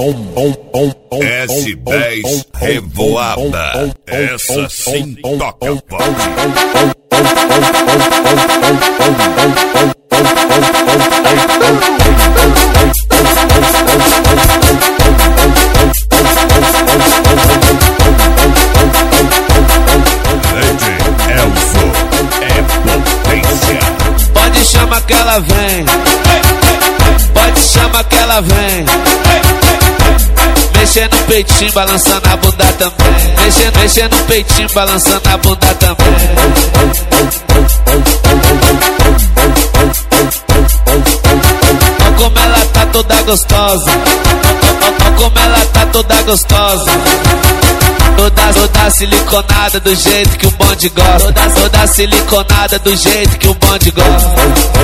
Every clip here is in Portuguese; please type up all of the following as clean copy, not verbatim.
S10 Revoada, essa sim toca pau. Pode chamar que ela vem, pode chamar que ela vem. Mexendo no peitinho, balançando a bunda também. Mexendo no peitinho, balançando a bunda também. Olha como ela tá toda gostosa. Olha como ela tá toda gostosa. Toda siliconada do jeito que o bonde gosta. Toda siliconada do jeito que o bonde gosta.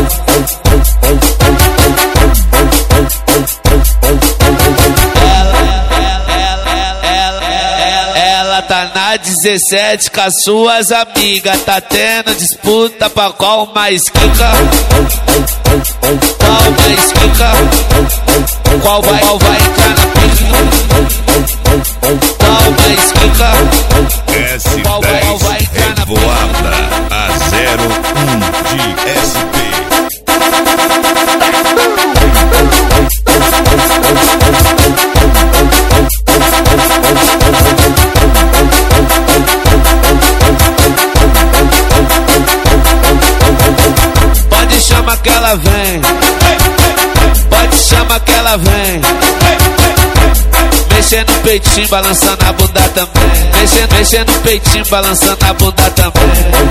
Ela tá na 17 com as suas amigas. Tá tendo disputa pra qual mais quica. Qual mais quica? Qual vai entrar na pica? Qual mais quica? S10 Revoada, a 01 de SP. Pode chamar que ela vem, pode chamar que ela vem. Mexendo no peitinho, balançando a bunda também. Mexendo no peitinho, balançando a bunda também.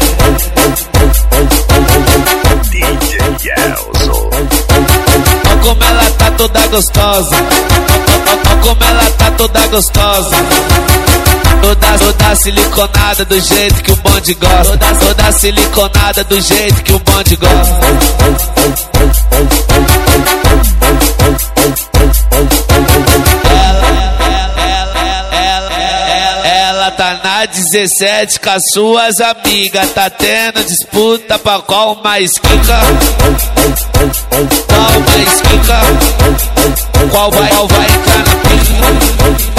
DJ Gelson. Olha como ela tá toda gostosa. Olha como ela tá toda gostosa. Toda siliconada do jeito que o bonde gosta. Toda siliconada do jeito que o bonde gosta. Ela tá na 17 com as suas amigas. Tá tendo disputa pra qual mais quica. Qual mais quica? Qual vai entrar na pica?